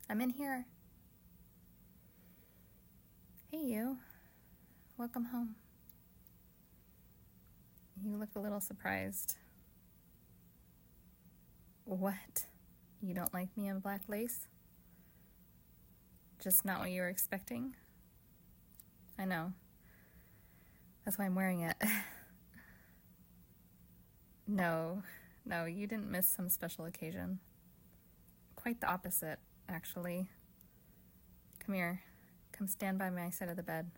I'm in here. Hey, you. Welcome home. You look a little surprised. What? You don't like me in black lace? Just not what you were expecting? I know. That's why I'm wearing it. No, you didn't miss some special occasion. Quite the opposite, actually. Come here. Come stand by my side of the bed.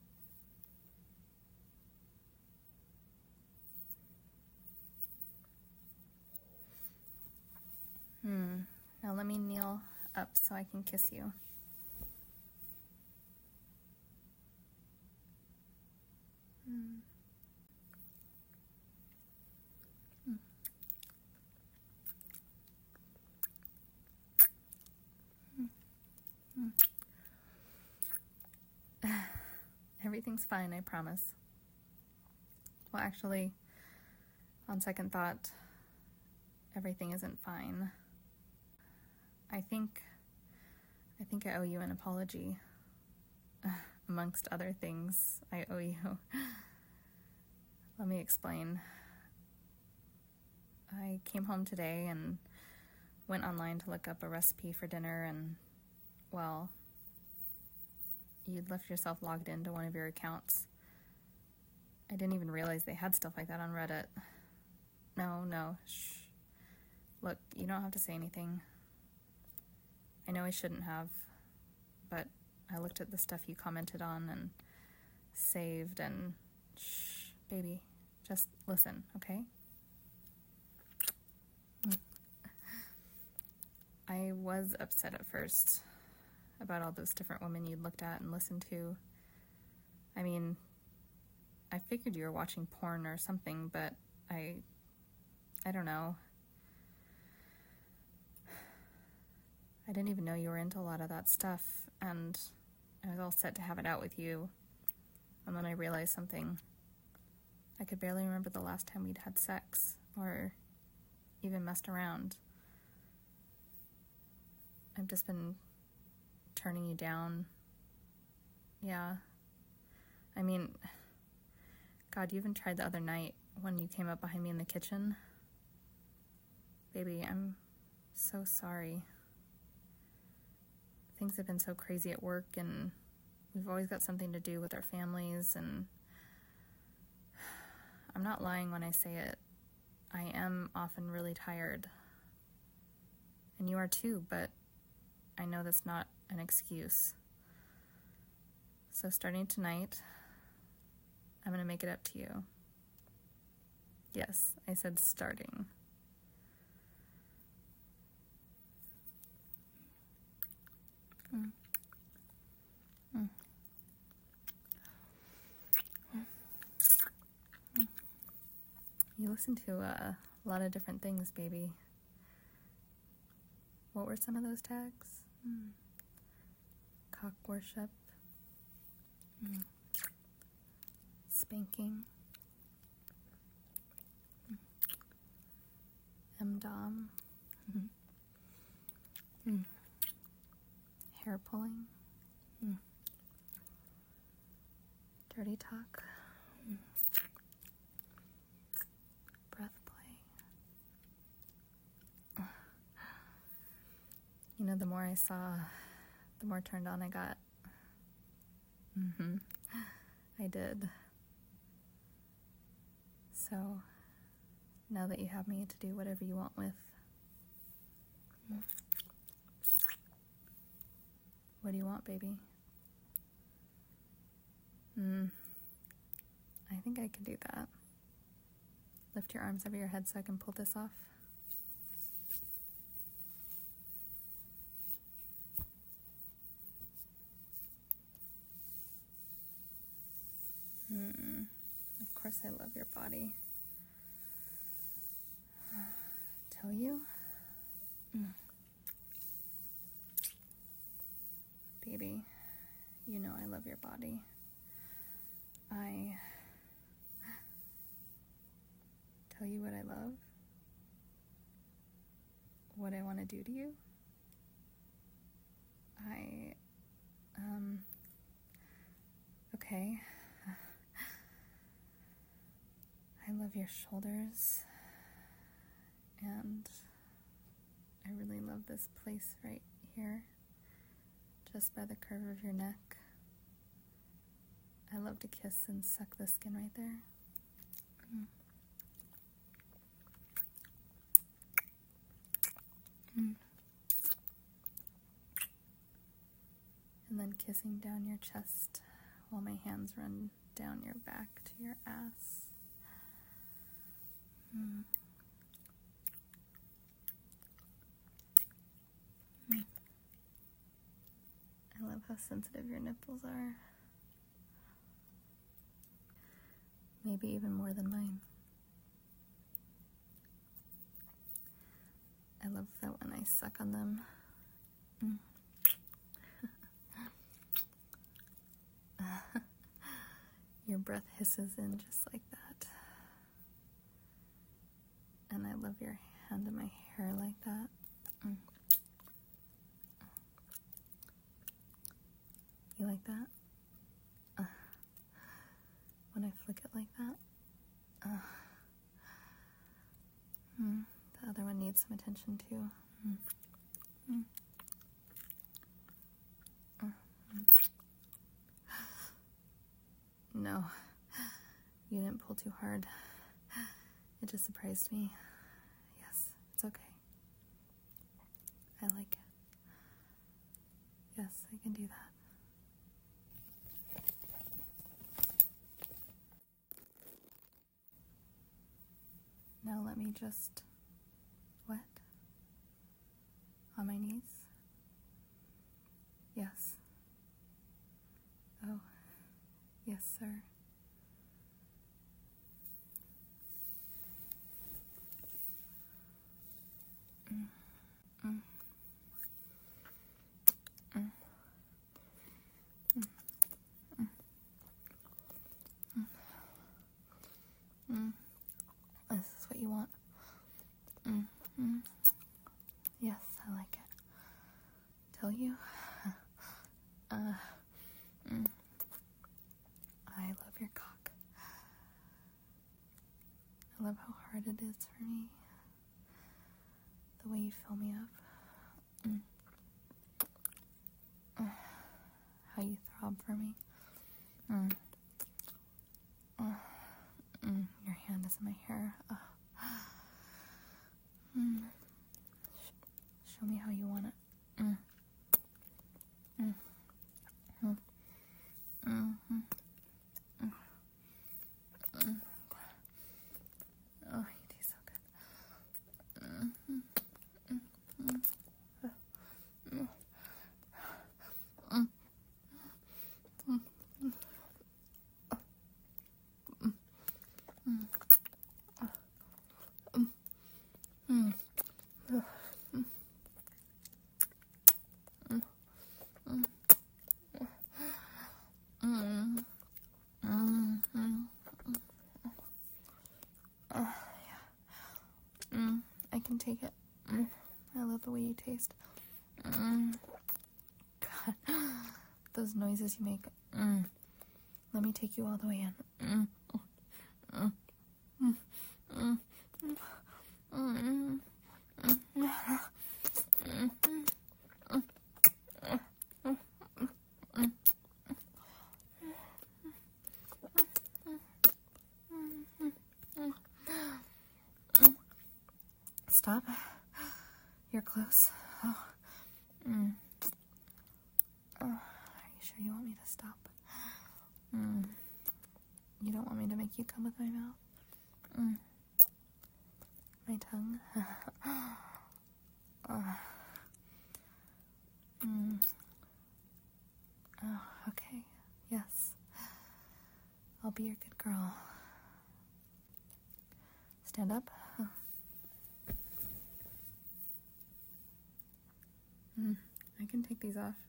Now let me kneel up so I can kiss you. Everything's fine, I promise. Well, actually, on second thought, everything isn't fine. I think I owe you an apology. Amongst other things, I owe you. Let me explain. I came home today and went online to look up a recipe for dinner, and, well, you'd left yourself logged into one of your accounts. I didn't even realize they had stuff like that on Reddit. No, shh. Look, you don't have to say anything. I know I shouldn't have, but I looked at the stuff you commented on and saved, and shh, baby, just listen, okay? I was upset at first about all those different women you'd looked at and listened to. I mean, I figured you were watching porn or something, but I don't know. I didn't even know you were into a lot of that stuff, and I was all set to have it out with you. And then I realized something. I could barely remember the last time we'd had sex, or even messed around. I've just been turning you down. Yeah. I mean, God, you even tried the other night when you came up behind me in the kitchen. Baby, I'm so sorry. Things have been so crazy at work, and we've always got something to do with our families, and I'm not lying when I say it. I am often really tired. And you are too, but I know that's not an excuse. So starting tonight, I'm going to make it up to you. Yes, I said starting. You listen to a lot of different things, baby. What were some of those tags? Cock worship. Spanking. M-dom. Hair pulling. Dirty talk. Breath play. You know, the more I saw, the more turned on I got. I did. So, now that you have me to do whatever you want with, what do you want, baby? I think I could do that. Lift your arms over your head so I can pull this off. Of course I love your body. Tell you? Baby, you know I love your body. I tell you what I love? What I want to do to you? Okay. I love your shoulders, and I really love this place right here, just by the curve of your neck. I love to kiss and suck the skin right there. And then kissing down your chest while my hands run down your back to your ass. I love how sensitive your nipples are. Maybe even more than mine. I love that when I suck on them. Your breath hisses in just like that. And I love your hand in my hair like that. You like that? When I flick it like that? The other one needs some attention too. No, you didn't pull too hard. It just surprised me. Yes, it's okay. I like it. Yes, I can do that. Now let me just... What? On my knees? Yes. Oh, yes, sir. This is what you want. Yes, I like it. Tell you? I love your cock. I love how hard it is for me. The way you fill me up. How you throb for me. Your hand is in my hair. Show me how you want it. Oh, you taste so good. I can take it. I love the way you taste. God, those noises you make. Let me take you all the way in. Stop. You're close. Oh. Are you sure you want me to stop? You don't want me to make you come with my mouth? My tongue? Oh, okay. Yes. I'll be your good girl. Stand up. I can take these off.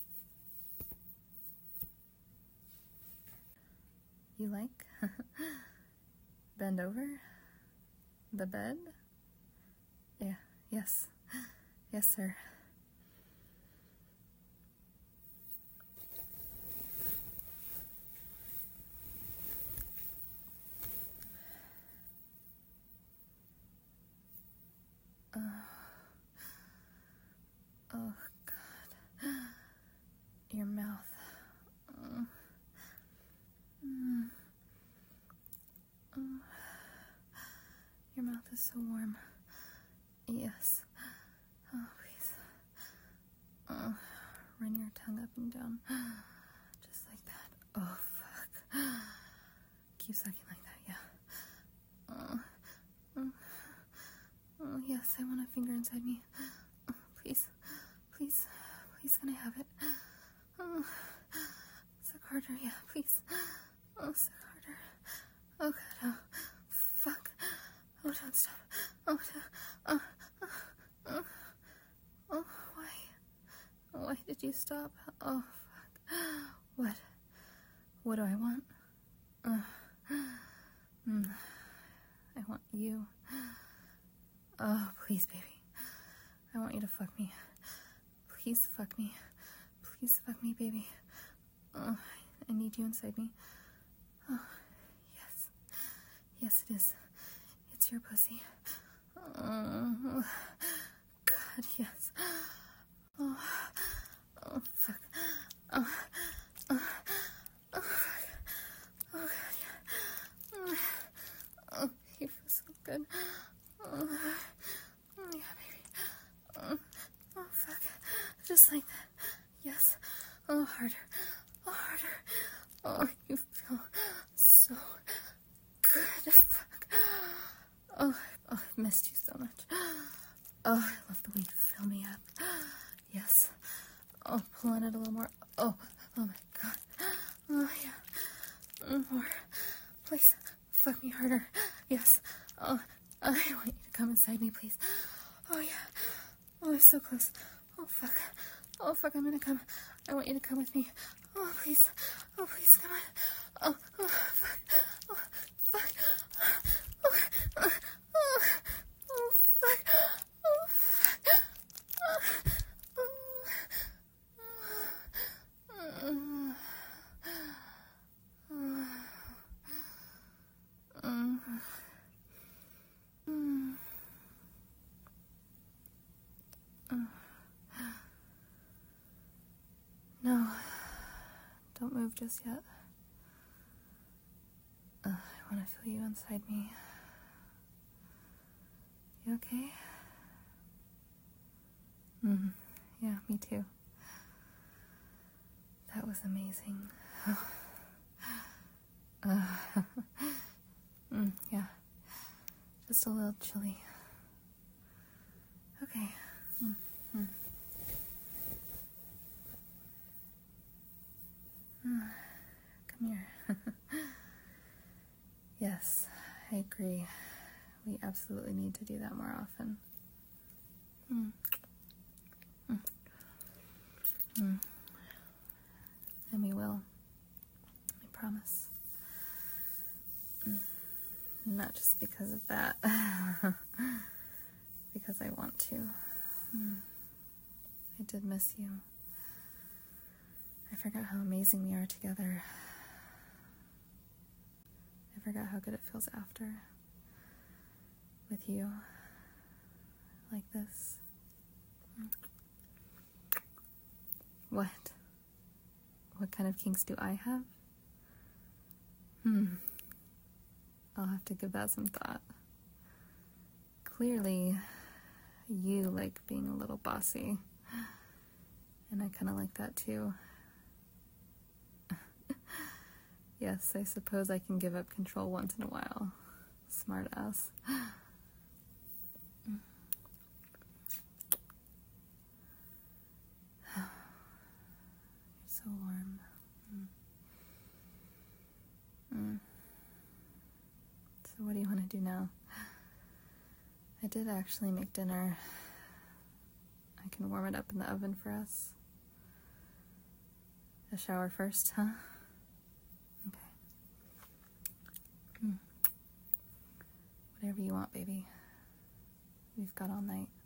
You like? Bend over? The bed? Yeah, yes. Yes, sir. Oh, God. Your mouth. Your mouth is so warm. Yes. Oh, please. Run your tongue up and down. Just like that. Oh, fuck. Keep sucking like that, yeah. Oh, yes, I want a finger inside me. Oh, please. Please. Please, can I have it? Oh, suck harder, yeah, please. Oh, suck harder. Oh, God, oh, fuck. Oh, don't stop. Oh, oh, why? Why did you stop? Oh, fuck. What? What do I want? I want you. Oh, please, baby. I want you to fuck me. Please fuck me. Please fuck me, baby. Oh, I need you inside me. Oh, yes. Yes, it is. It's your pussy. Oh, God, yes. Oh, oh, fuck. Oh, oh, oh, fuck. Oh, God, yeah. Oh, you feel so good. Oh, yeah, baby. Oh, fuck. Just like that. Yes. Oh, harder. Oh, harder. Oh, you feel so good. Fuck. Oh, I've missed you so much. Oh, I love the way you fill me up. Yes. Oh, pull on it a little more. Oh my God. Oh, yeah. More. Please, fuck me harder. Yes. Oh, I want you to come inside me, please. Oh, yeah. Oh, I'm so close. Oh, fuck. Oh, fuck, I'm gonna come. I want you to come with me. Oh, please. Oh, please, come on. Oh, fuck. Oh, fuck. Oh, fuck. Oh, fuck. No, don't move just yet. I want to feel you inside me. You okay? Yeah, me too. That was amazing. Yeah, just a little chilly. Okay. Come here. Yes, I agree. We absolutely need to do that more often. And we will. I promise. Not just because of that. Because I want to. I did miss you. I forgot how amazing we are together. I forgot how good it feels after. With you. Like this. What? What kind of kinks do I have? I'll have to give that some thought. Clearly, you like being a little bossy. And I kind of like that too. Yes, I suppose I can give up control once in a while. Smart ass. You're so warm. So what do you want to do now? I did actually make dinner. I can warm it up in the oven for us. A shower first, huh? Okay. you want, baby. We've got all night.